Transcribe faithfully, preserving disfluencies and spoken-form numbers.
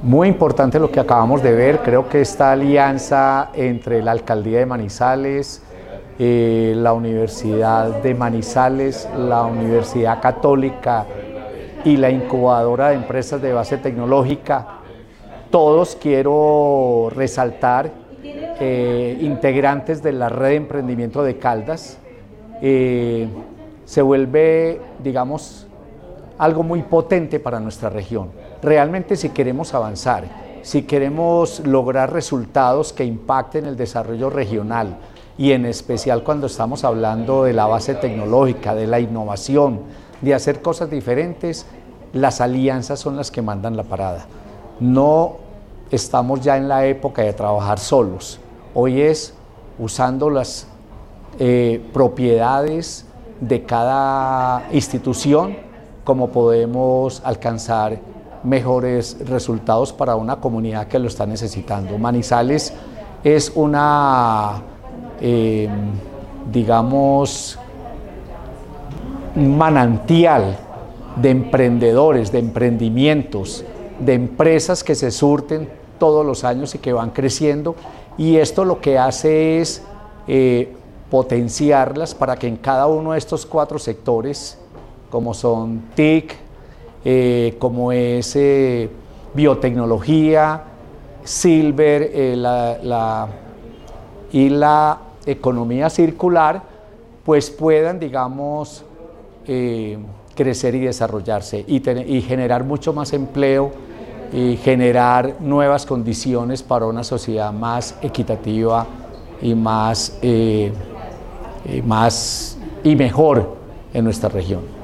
Muy importante lo que acabamos de ver, creo que esta alianza entre la Alcaldía de Manizales, eh, la Universidad de Manizales, la Universidad Católica y la incubadora de empresas de base tecnológica, todos quiero resaltar, eh, integrantes de la red de emprendimiento de Caldas, eh, se vuelve, digamos, algo muy potente para nuestra región. Realmente, si queremos avanzar, si queremos lograr resultados que impacten el desarrollo regional y en especial cuando estamos hablando de la base tecnológica, de la innovación, de hacer cosas diferentes, las alianzas son las que mandan la parada. No estamos ya en la época de trabajar solos. Hoy es usando las eh, propiedades de cada institución como podemos alcanzar mejores resultados para una comunidad que lo está necesitando. Manizales es una, eh, digamos, un manantial de emprendedores, de emprendimientos, de empresas que se surten todos los años y que van creciendo, y esto lo que hace es eh, potenciarlas para que en cada uno de estos cuatro sectores, como son T I C, eh, como es eh, biotecnología, Silver eh, la, la, y la economía circular, pues puedan, digamos, eh, crecer y desarrollarse y, tener, y generar mucho más empleo y generar nuevas condiciones para una sociedad más equitativa y más, eh, eh, más y mejor en nuestra región.